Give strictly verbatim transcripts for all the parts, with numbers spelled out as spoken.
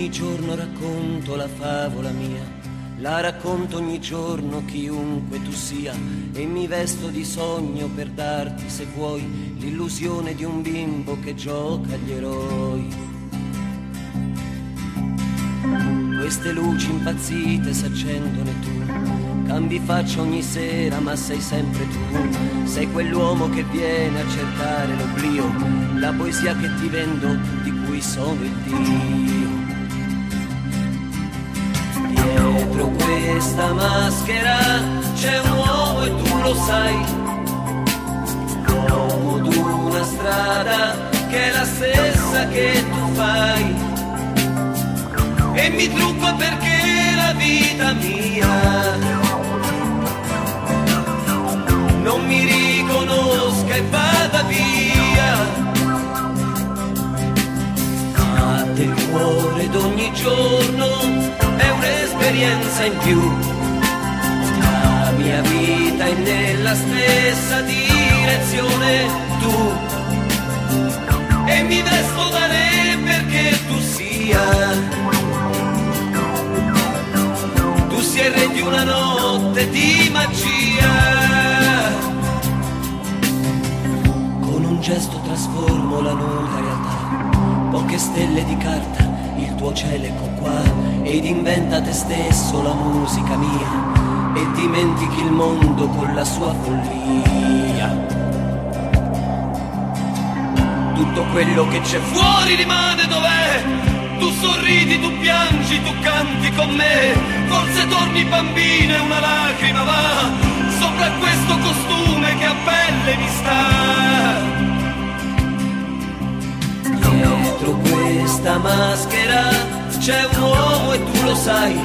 Ogni giorno racconto la favola mia, la racconto ogni giorno chiunque tu sia, e mi vesto di sogno per darti, se vuoi, l'illusione di un bimbo che gioca agli eroi. Queste luci impazzite s'accendono e tu cambi faccia ogni sera, ma sei sempre tu. Sei quell'uomo che viene a cercare l'oblio, la poesia che ti vendo, di cui sono il Dio. Dietro questa maschera c'è un uomo e tu lo sai, l'uomo d'una strada che è la stessa che tu fai, e mi trucco perché la vita mia non mi riconosca e vada via. Batte il cuore d'ogni giorno, è un'esperienza in più. La mia vita è nella stessa direzione, tu, e mi vesto da re perché tu sia. Tu sia il re di una notte di magia. Con un gesto trasformo la nuda realtà, poche stelle di carta, il tuo cielo ecco qua, ed inventa te stesso la musica mia, e dimentichi il mondo con la sua follia. Tutto quello che c'è fuori rimane dov'è, tu sorridi, tu piangi, tu canti con me, forse torni bambina e una lacrima va sopra questo costume che a pelle mi sta. Dietro questa maschera c'è un uomo e tu lo sai,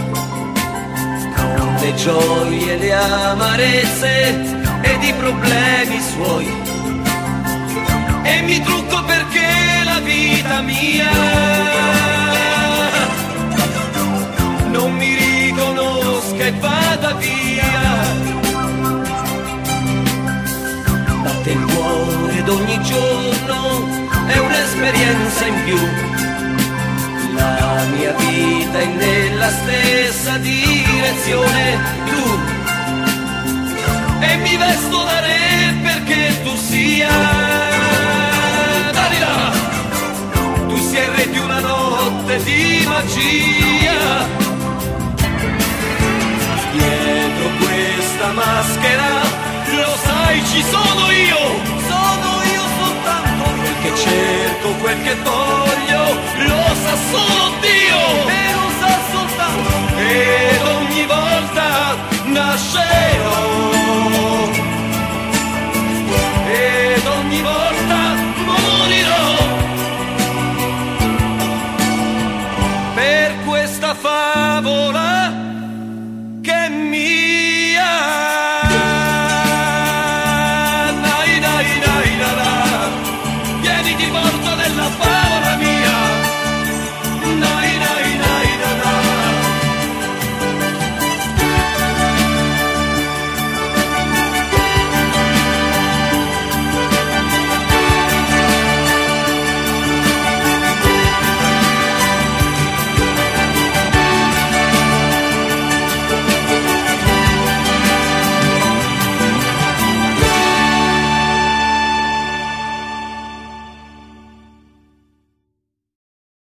con le gioie, le amarezze ed i problemi suoi, e mi trucco perché la vita mia non mi riconosca e vada via. Batte il cuore d'ogni giorno, è un'esperienza in più. La mia vita è nella stessa direzione, tu, e mi vesto da re perché tu sia. Dai là! Tu sei il re di una notte di magia. Dietro questa maschera, lo sai, ci sono io, sono io soltanto. Quel che cerco, quel che voglio, lo sa solo Dio, e lo sa soltanto. Ed ogni volta nascerò, ed ogni volta morirò, per questa favola